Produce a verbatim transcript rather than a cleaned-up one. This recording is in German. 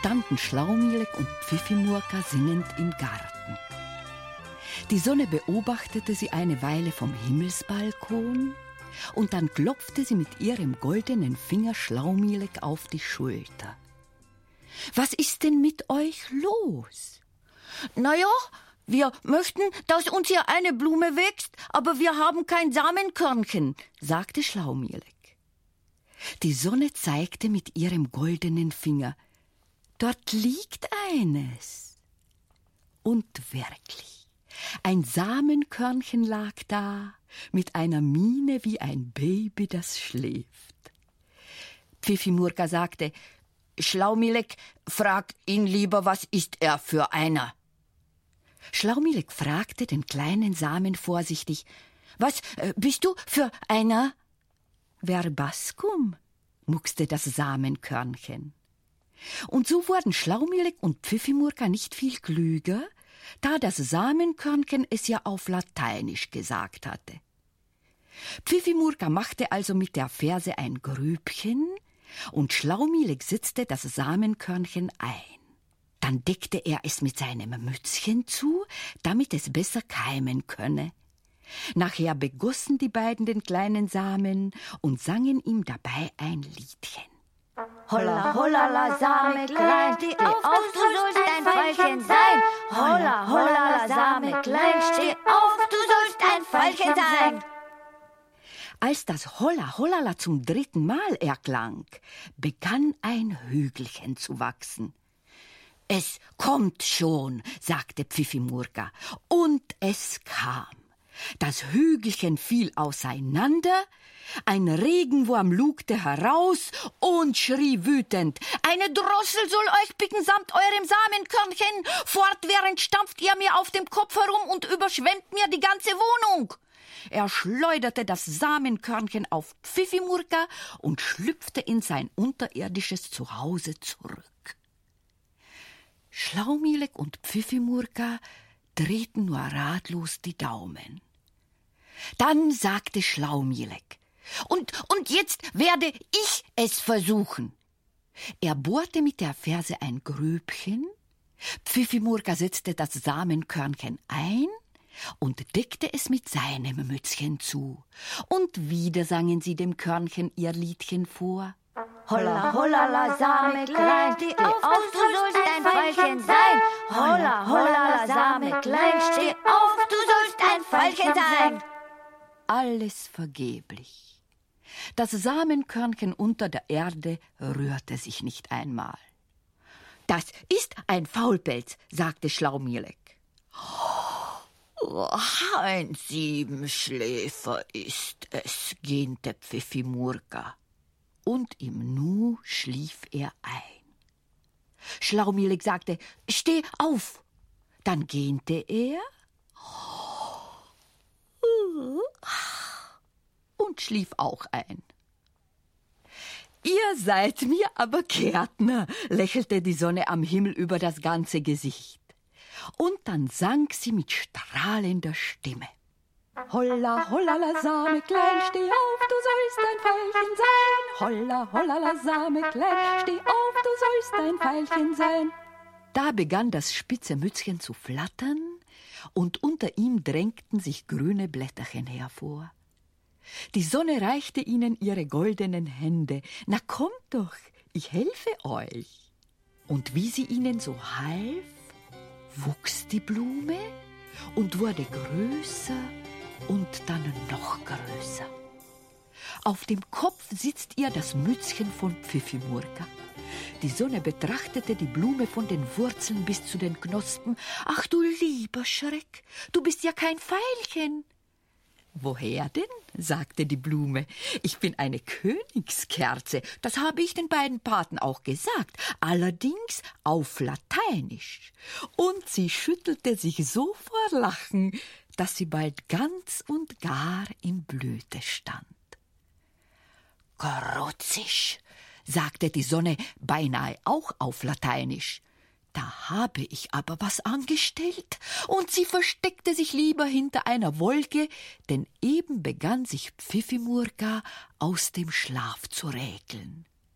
standen Schlaumileg und Pfiffimurka singend im Garten. Die Sonne beobachtete sie eine Weile vom Himmelsbalkon und dann klopfte sie mit ihrem goldenen Finger Schlaumileg auf die Schulter. »Was ist denn mit euch los?« »Na ja, wir möchten, dass uns hier eine Blume wächst, aber wir haben kein Samenkörnchen«, sagte Schlaumileg. Die Sonne zeigte mit ihrem goldenen Finger. »Dort liegt eines.« Und wirklich, ein Samenkörnchen lag da, mit einer Miene wie ein Baby, das schläft. Pfiffimurka sagte, »Schlaumileg, frag ihn lieber, was ist er für einer?« Schlaumileg fragte den kleinen Samen vorsichtig, »Was äh, bist du für einer?« »Verbascum«, muckste das Samenkörnchen. Und so wurden Schlaumileg und Pfiffimurka nicht viel klüger, da das Samenkörnchen es ja auf Lateinisch gesagt hatte. Pfiffimurka machte also mit der Ferse ein Grübchen und Schlaumileg setzte das Samenkörnchen ein. Dann deckte er es mit seinem Mützchen zu, damit es besser keimen könne. Nachher begossen die beiden den kleinen Samen und sangen ihm dabei ein Liedchen. Holla, hollala, Same klein, steh auf, du sollst ein Veilchen sein. Holla, hollala, Same klein, steh auf, du sollst ein Veilchen sein. Als das Holla, hollala zum dritten Mal erklang, begann ein Hügelchen zu wachsen. »Es kommt schon«, sagte Pfiffimurka, und es kam. Das Hügelchen fiel auseinander, ein Regenwurm lugte heraus und schrie wütend, »Eine Drossel soll euch picken samt eurem Samenkörnchen! Fortwährend stampft ihr mir auf dem Kopf herum und überschwemmt mir die ganze Wohnung!« Er schleuderte das Samenkörnchen auf Pfiffimurka und schlüpfte in sein unterirdisches Zuhause zurück. Schlaumileg und Pfiffimurka drehten nur ratlos die Daumen. Dann sagte Schlaumileg, und, und jetzt werde ich es versuchen. Er bohrte mit der Ferse ein Grübchen, Pfiffimurka setzte das Samenkörnchen ein und deckte es mit seinem Mützchen zu. Und wieder sangen sie dem Körnchen ihr Liedchen vor. Holla, hollala, Same klein, steh auf, du sollst ein Veilchen sein. Holla, hollala, Same klein, steh auf, du sollst ein Veilchen sein. Alles vergeblich. Das Samenkörnchen unter der Erde rührte sich nicht einmal. »Das ist ein Faulpelz«, sagte Schlaumileg. Oh, ein Siebenschläfer ist es, gähnte Pfiffimurka. Und im Nu schlief er ein. Schlaumileg sagte, »Steh auf!« Dann gähnte er und schlief auch ein. »Ihr seid mir aber Gärtner«, lächelte die Sonne am Himmel über das ganze Gesicht. Und dann sang sie mit strahlender Stimme. Holla, hollala, Same klein, steh auf, du sollst ein Veilchen sein. Holla, hollala, Same klein, steh auf, du sollst ein Veilchen sein. Da begann das spitze Mützchen zu flattern, und unter ihm drängten sich grüne Blätterchen hervor. Die Sonne reichte ihnen ihre goldenen Hände. »Na kommt doch, ich helfe euch.« Und wie sie ihnen so half, wuchs die Blume und wurde größer und dann noch größer. Auf dem Kopf sitzt ihr das Mützchen von Pfiffimurka. Die Sonne betrachtete die Blume von den Wurzeln bis zu den Knospen. »Ach du lieber Schreck, du bist ja kein Veilchen.« »Woher denn?« sagte die Blume. »Ich bin eine Königskerze, das habe ich den beiden Paten auch gesagt, allerdings auf Lateinisch.« Und sie schüttelte sich so vor Lachen, dass sie bald ganz und gar in Blüte stand. »Grutzisch«, sagte die Sonne beinahe auch auf Lateinisch. »Da habe ich aber was angestellt.« Und sie versteckte sich lieber hinter einer Wolke, denn eben begann sich Pfiffimurka aus dem Schlaf zu räkeln.